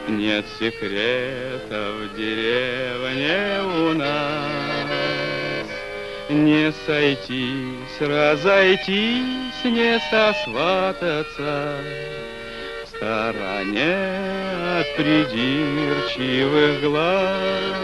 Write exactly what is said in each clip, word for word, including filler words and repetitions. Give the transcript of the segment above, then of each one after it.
Нет секретов в деревне у нас. Не сойтись, разойтись, не сосвататься в стороне от придирчивых глаз.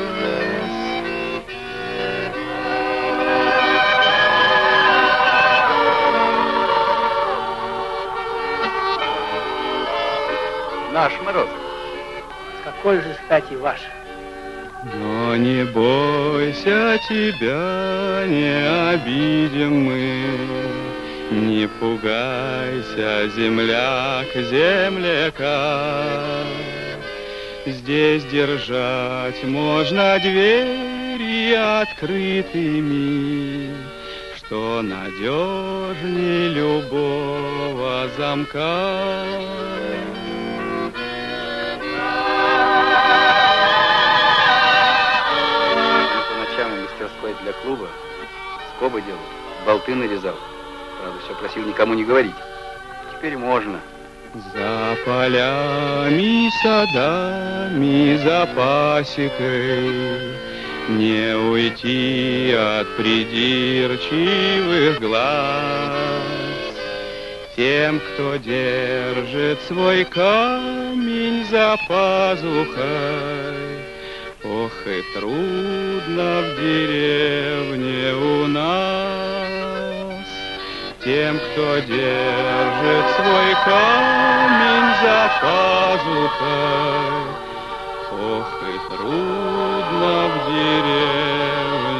Наш Мороз. С какой же стати ваш? Но не бойся, тебя не обидим мы. Не пугайся, земляк, земляка. Здесь держать можно двери открытыми, что надежнее любого замка. Для клуба скобы делал, болты нарезал. Правда, все просил никому не говорить. Теперь можно. За полями, садами, за пасекой не уйти от придирчивых глаз. Тем, кто держит свой камень за пазухой, ох, и трудно в деревне у нас. Тем, кто держит свой камень за пазухой, ох, и трудно в деревне